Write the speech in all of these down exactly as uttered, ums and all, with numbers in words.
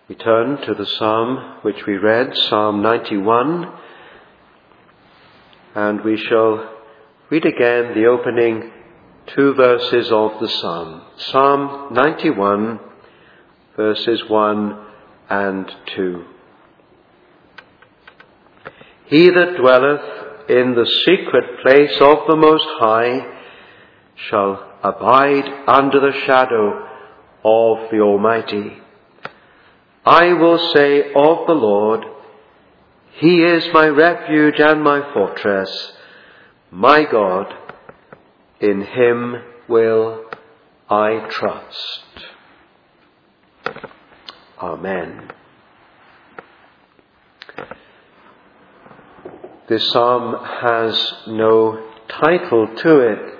We turn to the psalm which we read, Psalm ninety-one, and we shall read again the opening two verses of the psalm. Psalm ninety-one, verses one and two. He that dwelleth in the secret place of the Most High shall abide under the shadow of the Almighty. I will say of the Lord, He is my refuge and my fortress, my God, in Him will I trust. Amen. This psalm has no title to it.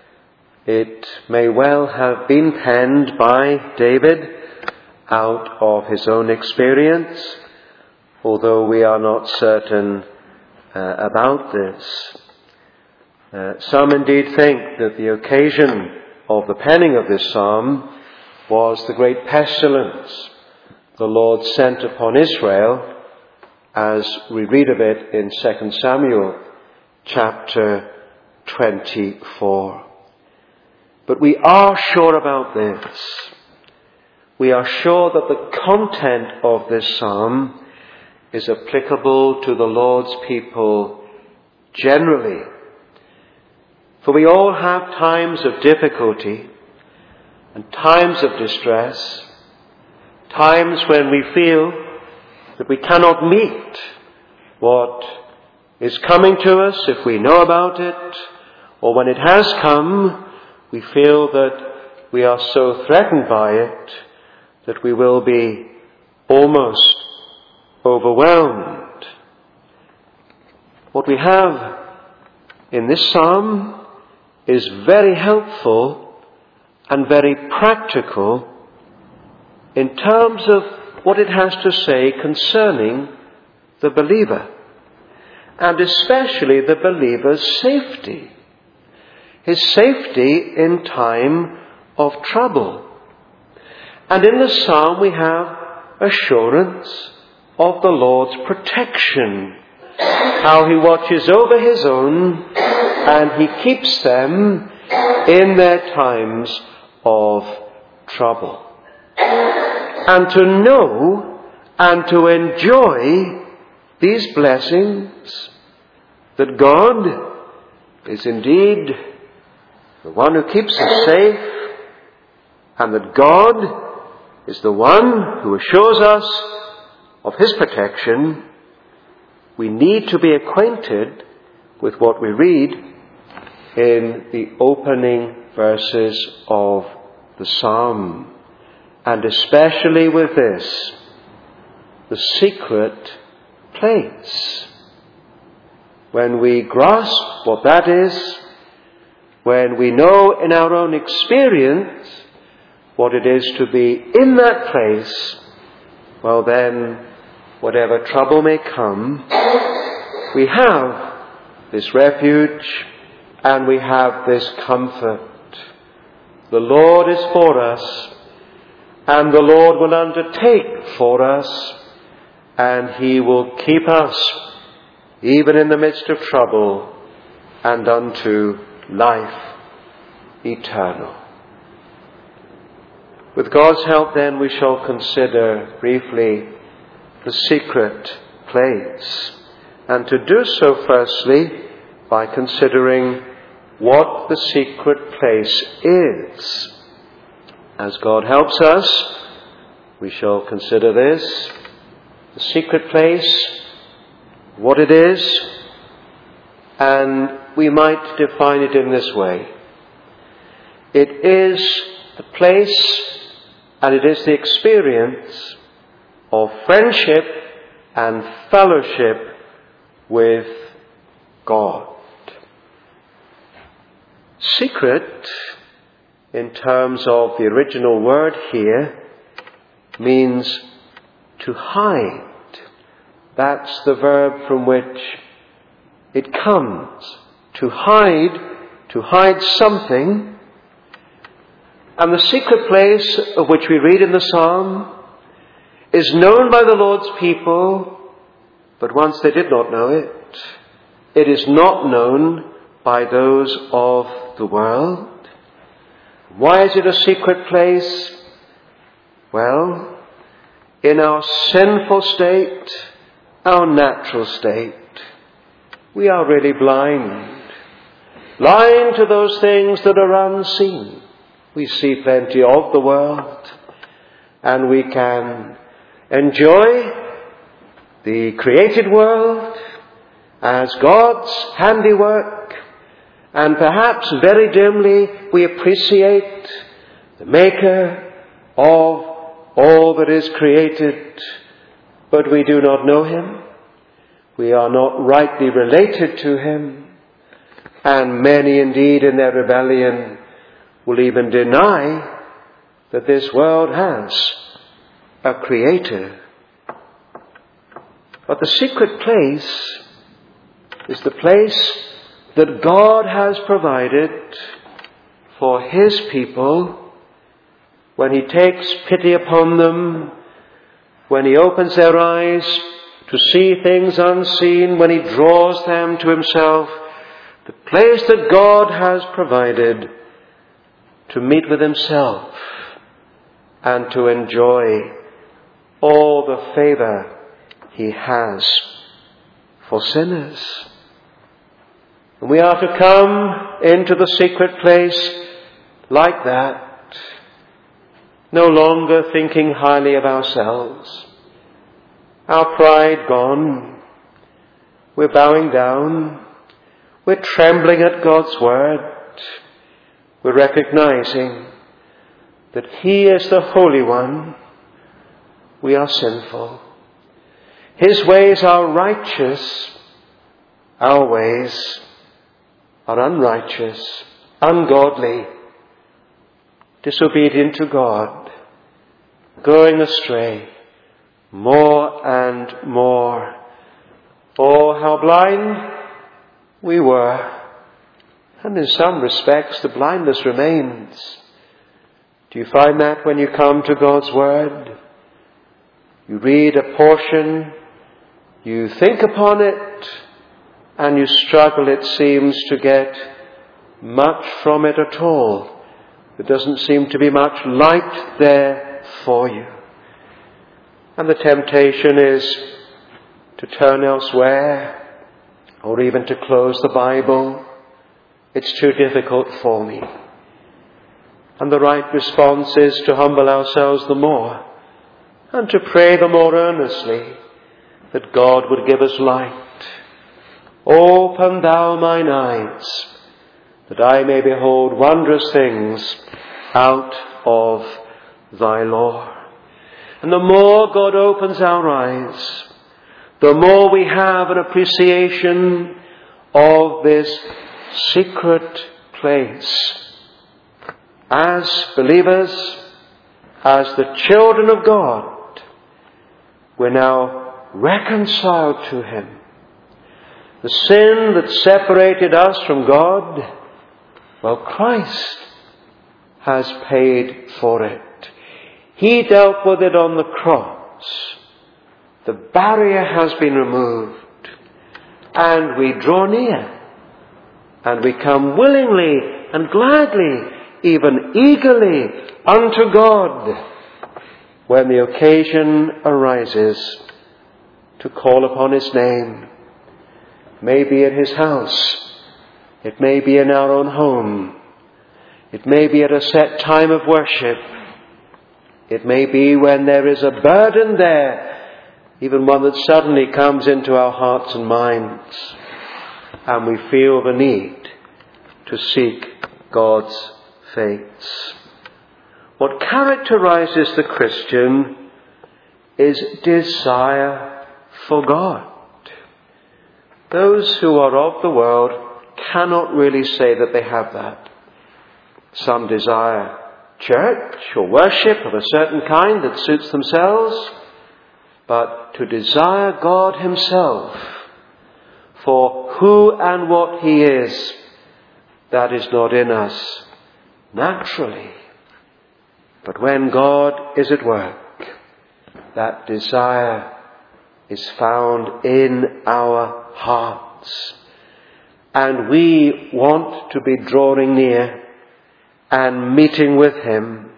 It may well have been penned by David out of his own experience, although we are not certain uh, about this. Uh, some indeed think that the occasion of the penning of this psalm was the great pestilence the Lord sent upon Israel, as we read of it in Second Samuel chapter twenty-four. But we are sure about this. We are sure that the content of this psalm is applicable to the Lord's people generally. For we all have times of difficulty and times of distress, times when we feel that we cannot meet what is coming to us if we know about it, or when it has come, we feel that we are so threatened by it that we will be almost overwhelmed. What we have in this psalm is very helpful and very practical in terms of what it has to say concerning the believer, and especially the believer's safety. His safety in time of trouble. And in the psalm we have assurance of the Lord's protection, how He watches over His own and He keeps them in their times of trouble. And to know and to enjoy these blessings, that God is indeed the one who keeps us safe, and that God is the one who assures us of His protection, we need to be acquainted with what we read in the opening verses of the psalm, and especially with this, the secret place. When we grasp what that is, when we know in our own experience what it is to be in that place, well then, whatever trouble may come, we have this refuge and we have this comfort. The Lord is for us, and the Lord will undertake for us, and He will keep us even in the midst of trouble and unto life eternal. With God's help, then, we shall consider briefly the secret place. And to do so, firstly, by considering what the secret place is. As God helps us, we shall consider this, the secret place, what it is, and we might define it in this way. It is the place and it is the experience of friendship and fellowship with God. Secret, in terms of the original word here, means to hide. That's the verb from which it comes. To hide, to hide something. And the secret place of which we read in the psalm is known by the Lord's people, but once they did not know it, it is not known by those of the world. Why is it a secret place? Well, in our sinful state, our natural state, we are really blind. Blind to those things that are unseen. We see plenty of the world, and we can enjoy the created world as God's handiwork, and perhaps very dimly we appreciate the Maker of all that is created, but we do not know Him. We are not rightly related to Him, and many indeed in their rebellion will even deny that this world has a Creator. But the secret place is the place that God has provided for His people when He takes pity upon them, when He opens their eyes to see things unseen, when He draws them to Himself, the place that God has provided to meet with Himself and to enjoy all the favour He has for sinners. And we are to come into the secret place like that, no longer thinking highly of ourselves. Our pride gone. We're bowing down. We're trembling at God's word. We're recognizing that He is the Holy One. We are sinful. His ways are righteous. Our ways are unrighteous, ungodly, disobedient to God, going astray more and more. Oh, how blind we were. And in some respects the blindness remains. Do you find that when you come to God's Word? You read a portion, you think upon it, and you struggle, it seems, to get much from it at all. There doesn't seem to be much light there for you. And the temptation is to turn elsewhere, or even to close the Bible. It's too difficult for me. And the right response is to humble ourselves the more, and to pray the more earnestly that God would give us light. Open thou mine eyes, that I may behold wondrous things out of thy law. And the more God opens our eyes, the more we have an appreciation of this secret place. As believers, as the children of God, we're now reconciled to Him. The sin that separated us from God, well, Christ has paid for it. He dealt with it on the cross. The barrier has been removed, and we draw near, and we come willingly and gladly, even eagerly, unto God when the occasion arises to call upon His name. It may be at His house. It may be in our own home. It may be at a set time of worship. It may be when there is a burden there, even one that suddenly comes into our hearts and minds, and we feel the need to seek God's face. What characterizes the Christian is desire for God. Those who are of the world cannot really say that they have that. Some desire church or worship of a certain kind that suits themselves, but to desire God Himself for who and what He is, that is not in us naturally. But when God is at work, that desire is found in our hearts. And we want to be drawing near and meeting with Him.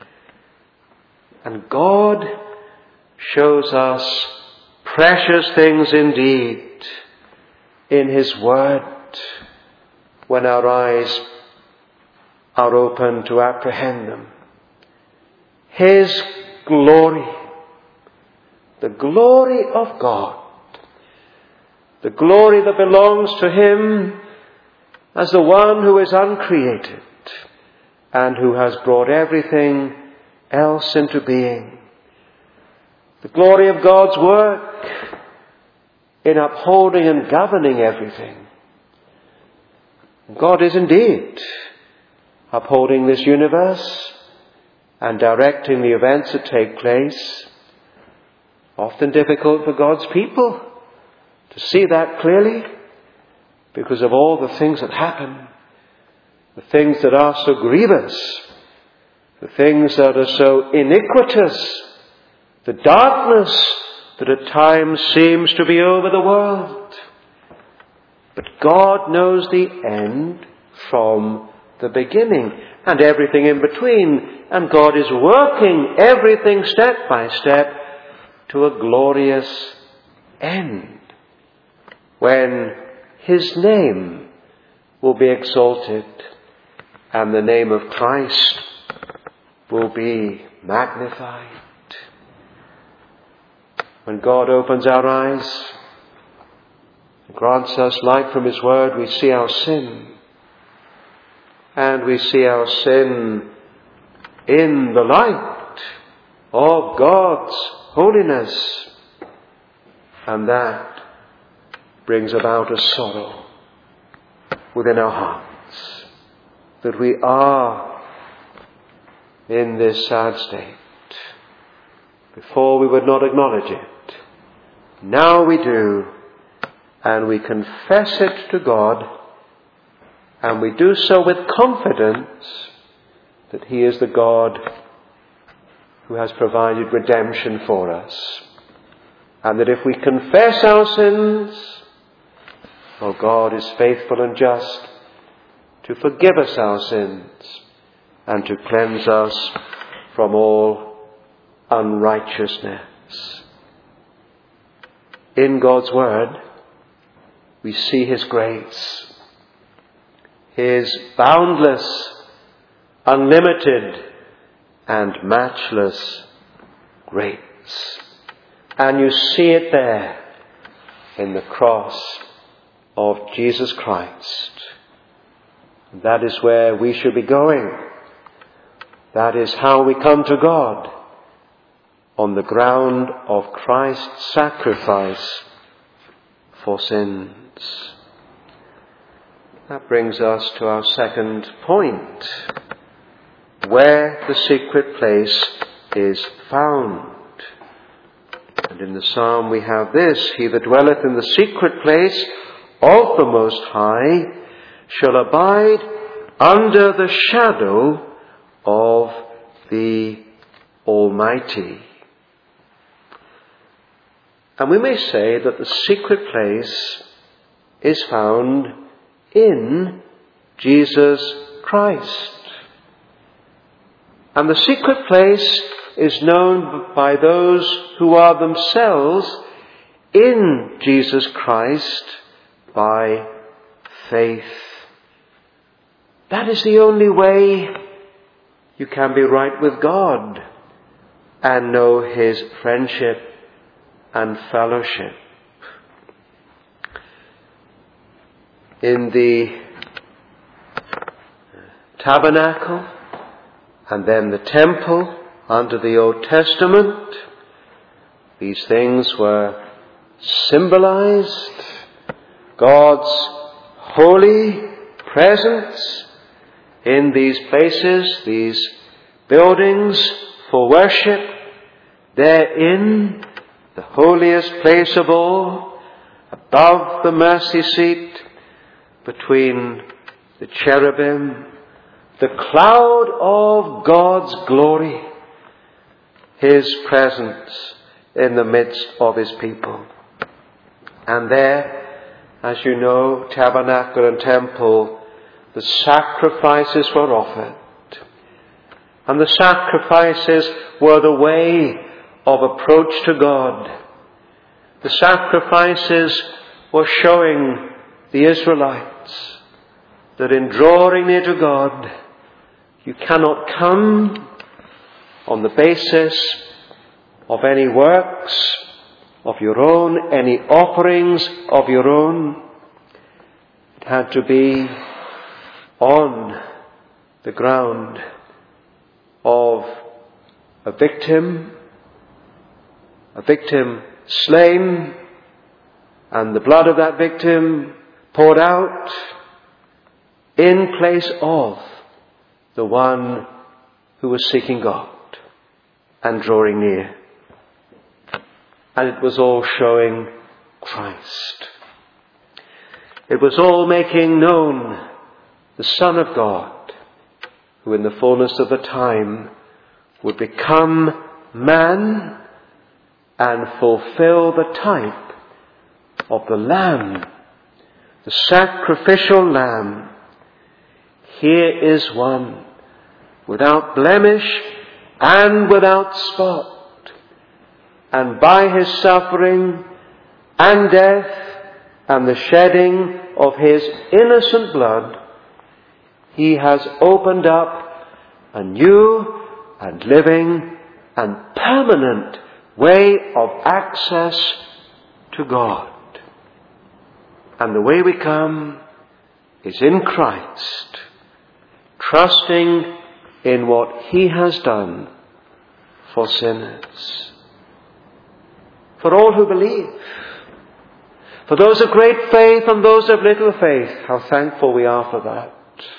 And God shows us precious things indeed in His Word when our eyes are open to apprehend them. His glory, the glory of God, the glory that belongs to Him as the one who is uncreated and who has brought everything else into being. The glory of God's work in upholding and governing everything. God is indeed upholding this universe and directing the events that take place. Often difficult for God's people to see that clearly because of all the things that happen, the things that are so grievous, the things that are so iniquitous, the darkness that at times seems to be over the world. But God knows the end from the beginning and everything in between. And God is working everything step by step to a glorious end, when His name will be exalted and the name of Christ will be magnified. When God opens our eyes and grants us light from His Word, we see our sin. And we see our sin in the light of God's holiness. And that brings about a sorrow within our hearts that we are in this sad state. Before we would not acknowledge it. Now we do, and we confess it to God, and we do so with confidence that He is the God who has provided redemption for us. And that if we confess our sins, oh, God is faithful and just to forgive us our sins and to cleanse us from all unrighteousness. In God's Word, we see His grace, His boundless, unlimited, and matchless grace. And you see it there in the cross of Jesus Christ. That is where we should be going. That is how we come to God, on the ground of Christ's sacrifice for sins. That brings us to our second point, where the secret place is found. And in the psalm we have this: He that dwelleth in the secret place of the Most High shall abide under the shadow of the Almighty. And we may say that the secret place is found in Jesus Christ. And the secret place is known by those who are themselves in Jesus Christ by faith. That is the only way you can be right with God and know His friendship and fellowship. In the tabernacle and then the temple under the Old Testament, these things were symbolized. God's holy presence in these places, these buildings for worship, therein the holiest place of all, above the mercy seat, between the cherubim, the cloud of God's glory, His presence in the midst of his people. And there, as you know, tabernacle and temple, the sacrifices were offered. And the sacrifices were the way of approach to God. The sacrifices were showing the Israelites that in drawing near to God, you cannot come on the basis of any works of your own, any offerings of your own. It had to be on the ground of a victim, a victim slain, and the blood of that victim poured out in place of the one who was seeking God and drawing near. And it was all showing Christ. It was all making known the Son of God, who in the fullness of the time would become man and fulfill the type of the Lamb, the sacrificial Lamb. Here is one without blemish and without spot. And by his suffering and death and the shedding of his innocent blood, he has opened up a new and living and permanent way of access to God. And the way we come is in Christ, trusting in what he has done for sinners. For all who believe, for those of great faith and those of little faith, how thankful we are for that.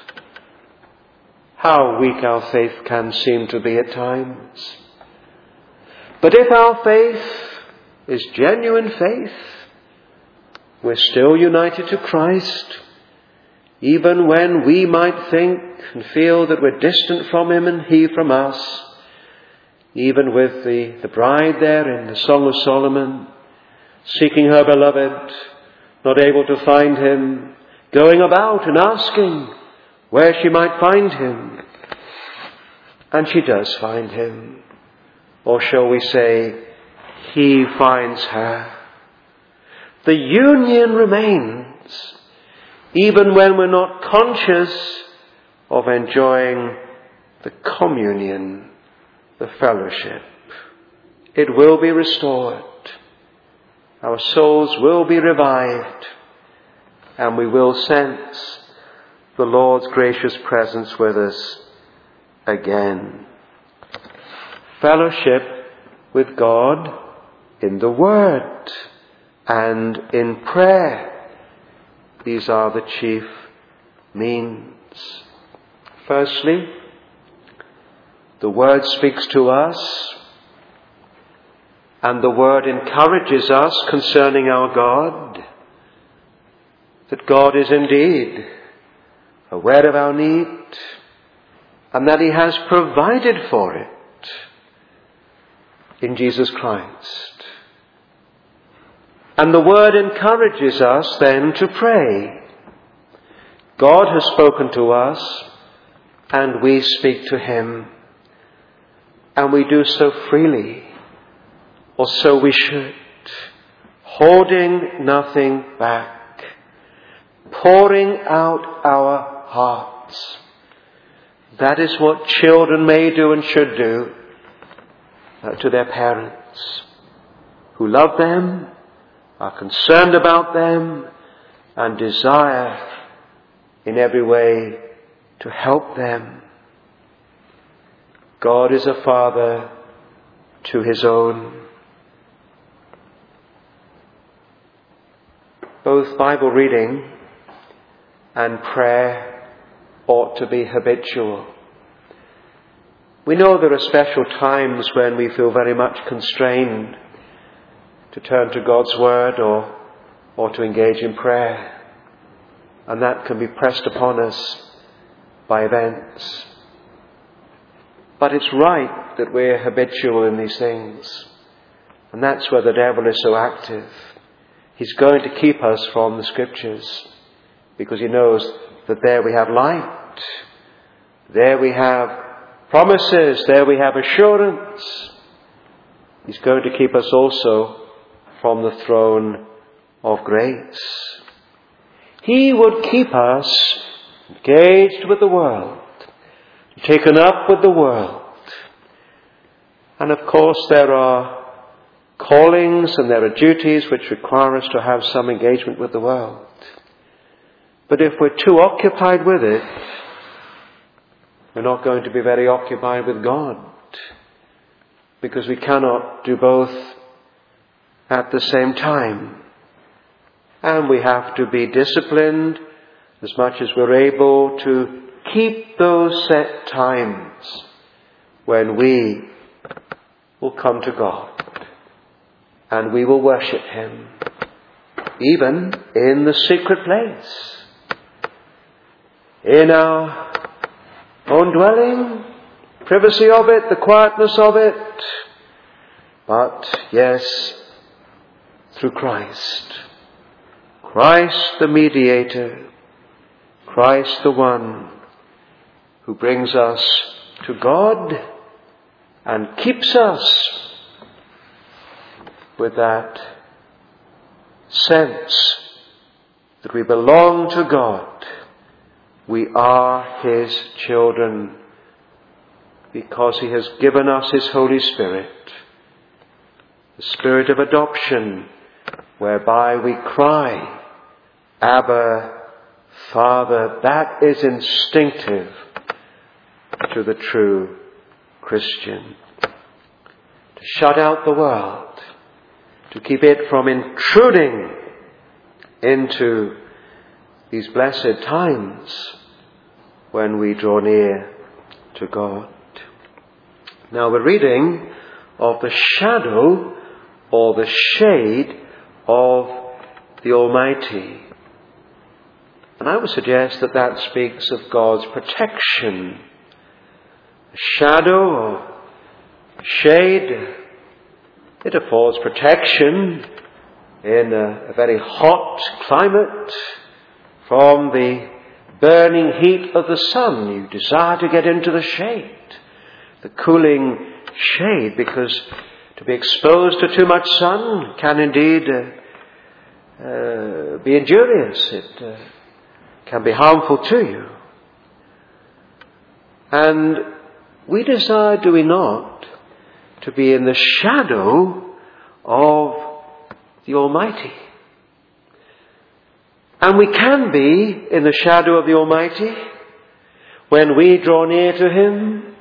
How weak our faith can seem to be at times. But if our faith is genuine faith, we're still united to Christ, even when we might think and feel that we're distant from him and he from us. Even with the, the bride there in the Song of Solomon, seeking her beloved, not able to find him, going about and asking where she might find him. And she does find him. Or shall we say, he finds her. The union remains, even when we're not conscious of enjoying the communion, the fellowship. It will be restored. Our souls will be revived, and we will sense the Lord's gracious presence with us again. Fellowship with God in the Word and in prayer. These are the chief means. Firstly, the Word speaks to us, and the Word encourages us concerning our God, that God is indeed aware of our need, and that he has provided for it in Jesus Christ. And the Word encourages us then to pray. God has spoken to us, and we speak to him. And we do so freely, or so we should, holding nothing back, pouring out our hearts. That is what children may do and should do uh, to their parents, who love them, are concerned about them, and desire in every way to help them. God is a father to his own. Both Bible reading and prayer ought to be habitual. We know there are special times when we feel very much constrained to turn to God's Word or, or to engage in prayer. And that can be pressed upon us by events. But it's right that we're habitual in these things. And that's where the devil is so active. He's going to keep us from the Scriptures because he knows that there we have light. There we have promises. There we have assurance. He's going to keep us also from the throne of grace. He would keep us engaged with the world, taken up with the world. And of course there are callings and there are duties which require us to have some engagement with the world. But if we're too occupied with it, we're not going to be very occupied with God, because we cannot do both at the same time. And we have to be disciplined as much as we're able to keep those set times when we will come to God and we will worship Him, even in the secret place, in our own dwelling, privacy of it, the quietness of it, but yes, through Christ. Christ the mediator, Christ the one who brings us to God and keeps us with that sense that we belong to God. We are His children because He has given us His Holy Spirit, the Spirit of adoption, whereby we cry, Abba, Father. That is instinctive to the true Christian. To shut out the world, to keep it from intruding into these blessed times when we draw near to God. Now we're reading of the shadow or the shade of the Almighty. And I would suggest that that speaks of God's protection. A shadow or shade, it affords protection in a, a very hot climate from the burning heat of the sun. You desire to get into the shade, the cooling shade, because to be exposed to too much sun can indeed uh, uh, be injurious. It uh, can be harmful to you. And we desire, do we not, to be in the shadow of the Almighty. And we can be in the shadow of the Almighty when we draw near to Him.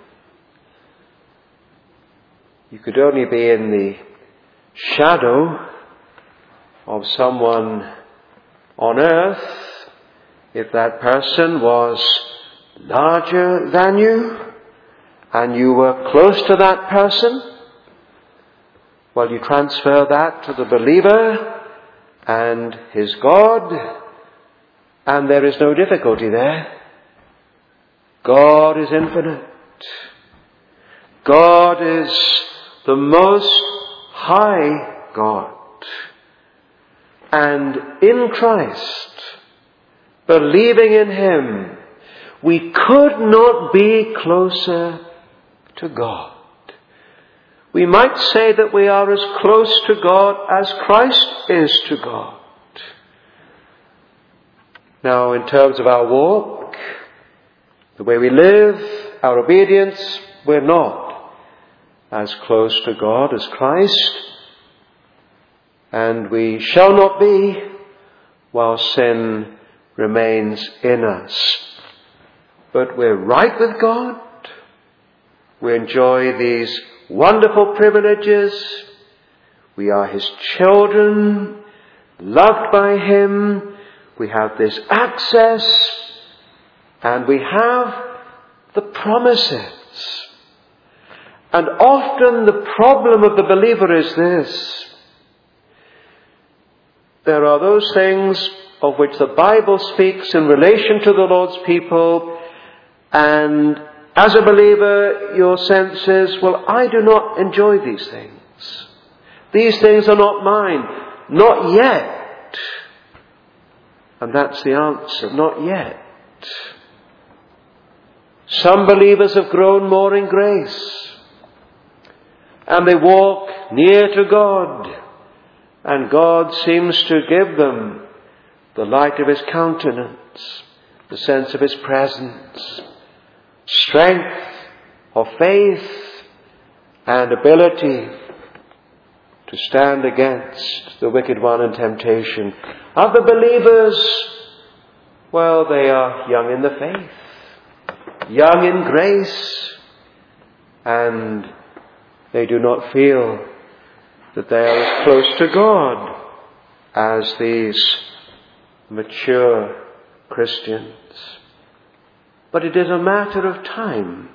You could only be in the shadow of someone on earth if that person was larger than you and you were close to that person. Well, you transfer that to the believer and his God, and there is no difficulty there. God is infinite. God is the most high God. And in Christ, believing in Him, we could not be closer to God. We might say that we are as close to God as Christ is to God. Now, in terms of our walk, the way we live, our obedience, we're not as close to God as Christ, and we shall not be while sin remains in us. But we're right with God. We enjoy these wonderful privileges. We are His children, loved by Him. We have this access, and we have the promises. And often the problem of the believer is this: there are those things of which the Bible speaks in relation to the Lord's people, and as a believer your sense is, well, I do not enjoy these things. These things are not mine. Not yet. And that's the answer. Not yet. Some believers have grown more in grace. And they walk near to God. And God seems to give them the light of His countenance, the sense of His presence, strength of faith, and ability to stand against the wicked one and temptation. Other believers, well, they are young in the faith, young in grace, and they do not feel that they are as close to God as these mature Christians. But it is a matter of time.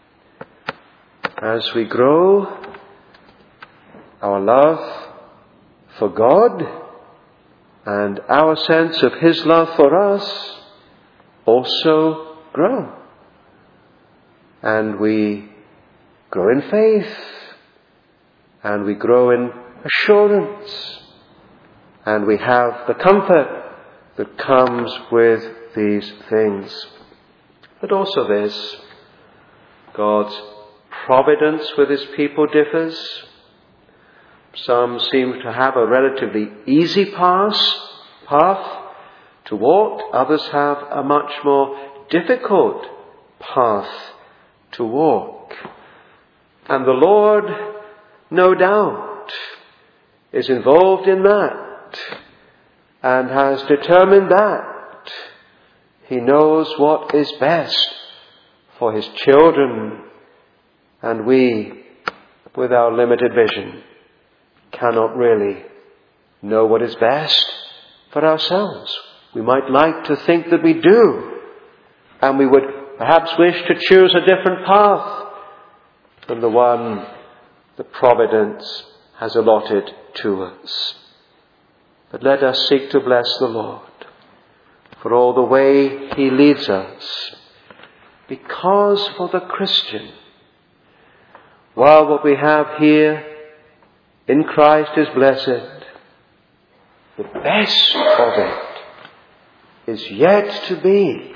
As we grow, our love for God and our sense of His love for us also grow. And we grow in faith, and we grow in assurance, and we have the comfort that comes with these things. But also this, God's providence with His people differs. Some seem to have a relatively easy path, path to walk. Others have a much more difficult path to walk. And the Lord, no doubt, is involved in that and has determined that. He knows what is best for His children, and we, with our limited vision, cannot really know what is best for ourselves. We might like to think that we do, and we would perhaps wish to choose a different path than the one that Providence has allotted to us. But let us seek to bless the Lord for all the way He leads us, because for the Christian, while what we have here in Christ is blessed, the best of it is yet to be.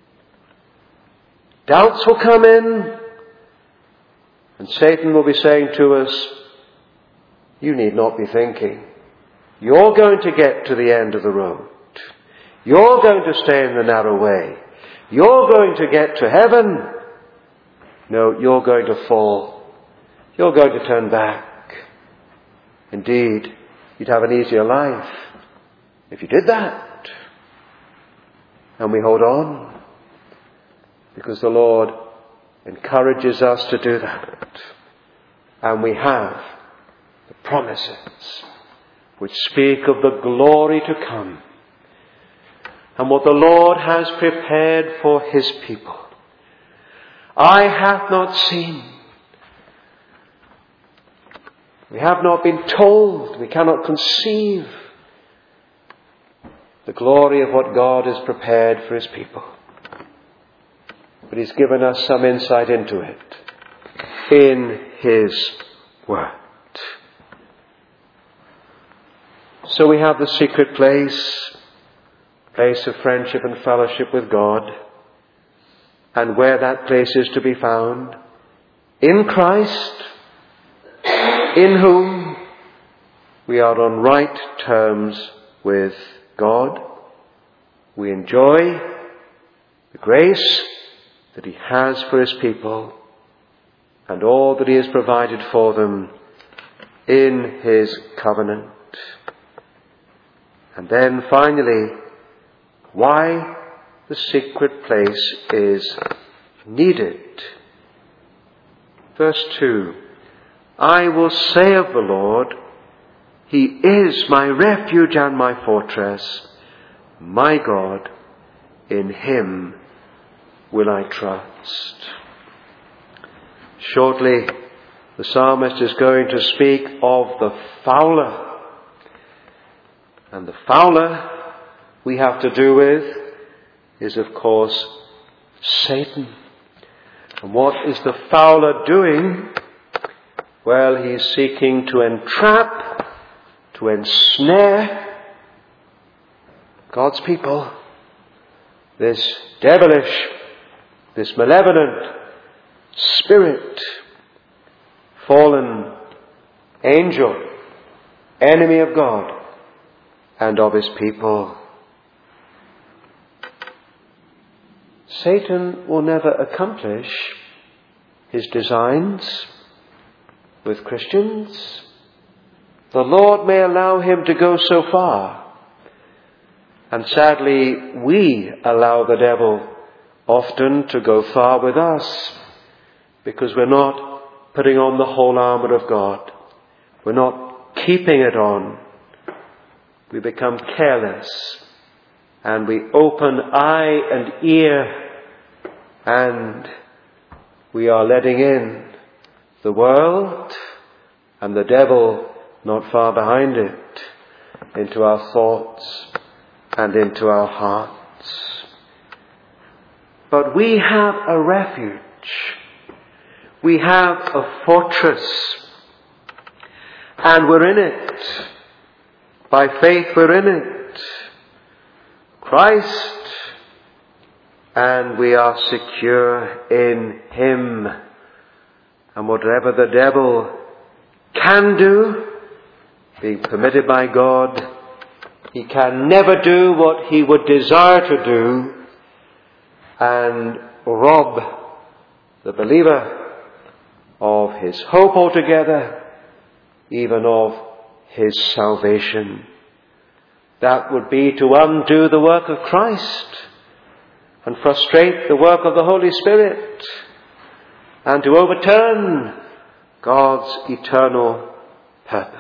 Doubts will come in, and Satan will be saying to us, you need not be thinking. You're going to get to the end of the road. You're going to stay in the narrow way. You're going to get to heaven. No, you're going to fall. You're going to turn back. Indeed, you'd have an easier life if you did that. And we hold on because the Lord encourages us to do that. And we have the promises which speak of the glory to come and what the Lord has prepared for His people. Eye hath not seen. We have not been told. We cannot conceive the glory of what God has prepared for His people. But He's given us some insight into it in His Word. So we have the secret place, place of friendship and fellowship with God, and where that place is to be found, in Christ, in whom we are on right terms with God. We enjoy the grace that He has for His people and all that He has provided for them in His covenant. And then finally, why the secret place is needed. Verse two, I will say of the Lord, He is my refuge and my fortress, my God, in Him will I trust. Shortly, the psalmist is going to speak of the fowler. And the fowler we have to do with is, of course, Satan. And what is the fowler doing Well, he's seeking to entrap, to ensnare God's people. This devilish, this malevolent spirit, fallen angel, enemy of God and of his people. Satan will never accomplish his designs with Christians. The Lord may allow him to go so far. And sadly, we allow the devil often to go far with us because we're not putting on the whole armour of God. We're not keeping it on. We become careless and we open eye and ear and we are letting in the world and the devil not far behind it into our thoughts and into our hearts. But we have a refuge. We have a fortress. And we're in it. By faith we're in it. Christ. And we are secure in Him. And whatever the devil can do, being permitted by God, he can never do what he would desire to do and rob the believer of his hope altogether, even of his salvation. That would be to undo the work of Christ and frustrate the work of the Holy Spirit and to overturn God's eternal purpose.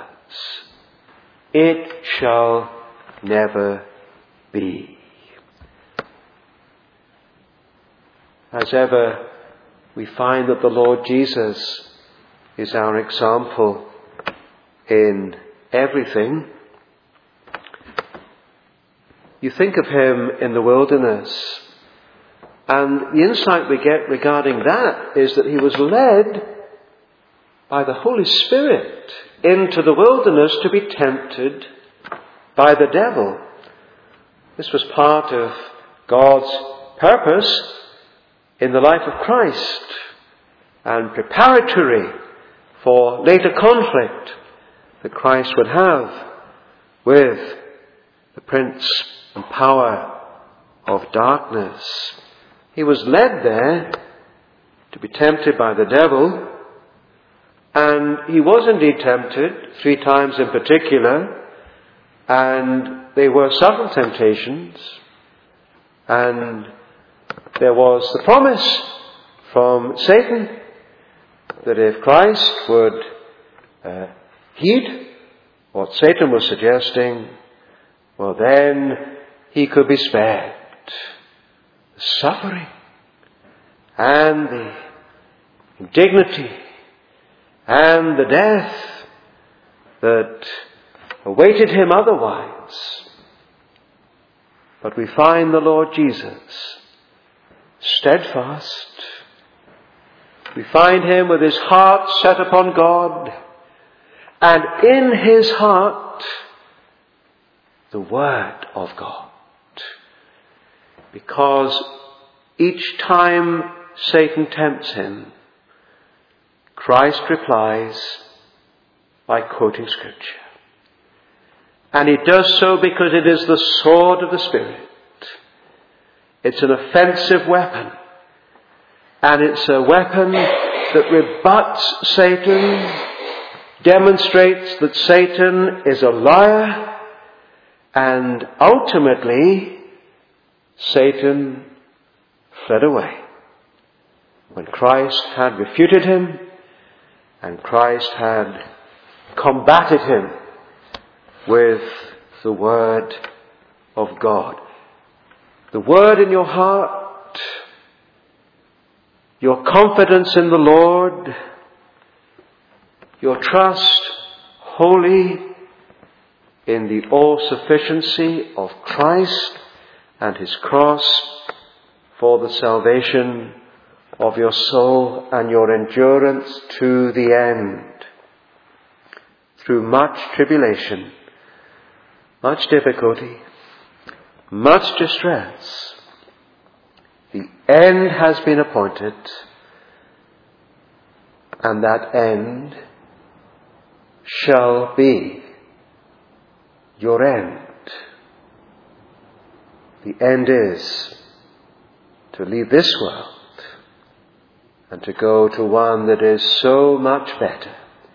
It shall never be. As ever, we find that the Lord Jesus is our example in everything. You think of him in the wilderness, and the insight we get regarding that is that he was led by the Holy Spirit into the wilderness to be tempted by the devil. This was part of God's purpose in the life of Christ and preparatory for later conflict that Christ would have with the prince and power of darkness. He was led there to be tempted by the devil, and he was indeed tempted, three times in particular, and they were subtle temptations, and there was the promise from Satan that if Christ would uh, heed what Satan was suggesting, well then he could be spared the suffering and the indignity and the death that awaited him otherwise. But we find the Lord Jesus steadfast. We find him with his heart set upon God, and in his heart the Word of God. Because each time Satan tempts him, Christ replies by quoting Scripture. And he does so because it is the sword of the Spirit. It's an offensive weapon. And it's a weapon that rebuts Satan, demonstrates that Satan is a liar, and ultimately Satan fled away when Christ had refuted him and Christ had combated him with the Word of God. The Word in your heart, your confidence in the Lord, your trust wholly in the all-sufficiency of Christ and his cross for the salvation of your soul and your endurance to the end. through much tribulation, much difficulty, much distress, the end has been appointed, and that end shall be your end. The end is to leave this world and to go to one that is so much better.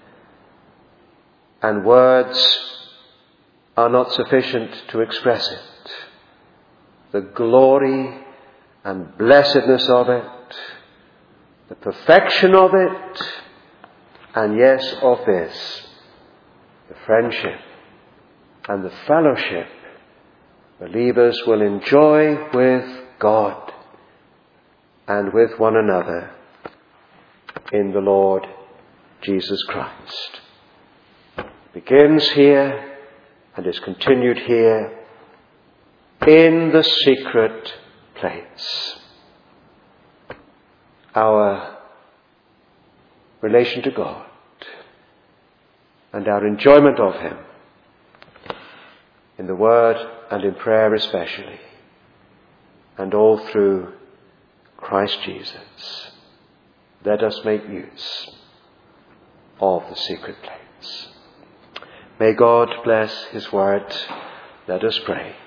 And words are not sufficient to express it. The glory and blessedness of it, the perfection of it, and yes, of this, the friendship and the fellowship believers will enjoy with God and with one another in the Lord Jesus Christ. It begins here and is continued here in the secret place. Our relation to God and our enjoyment of Him in the Word and in prayer especially, and all through Christ Jesus. Let us make use of the secret place. May God bless His Word. Let us pray.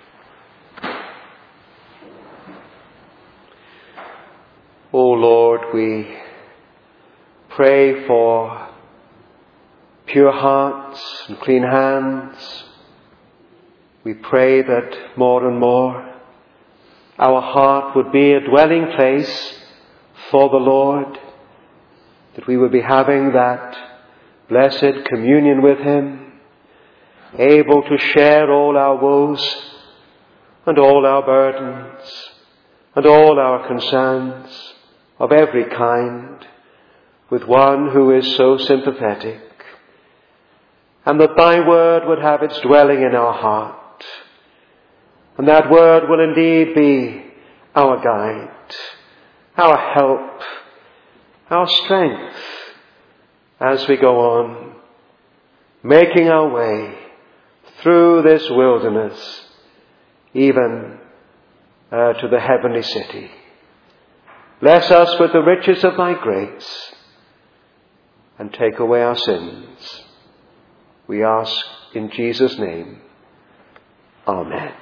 O Lord, we pray for pure hearts and clean hands. We pray that more and more our heart would be a dwelling place for the Lord, that we would be having that blessed communion with Him, able to share all our woes and all our burdens and all our concerns of every kind with one who is so sympathetic, and that Thy word would have its dwelling in our heart. And that word will indeed be our guide, our help, our strength as we go on, making our way through this wilderness, even uh, to the heavenly city. Bless us with the riches of Thy grace and take away our sins. We ask in Jesus' name. Amen.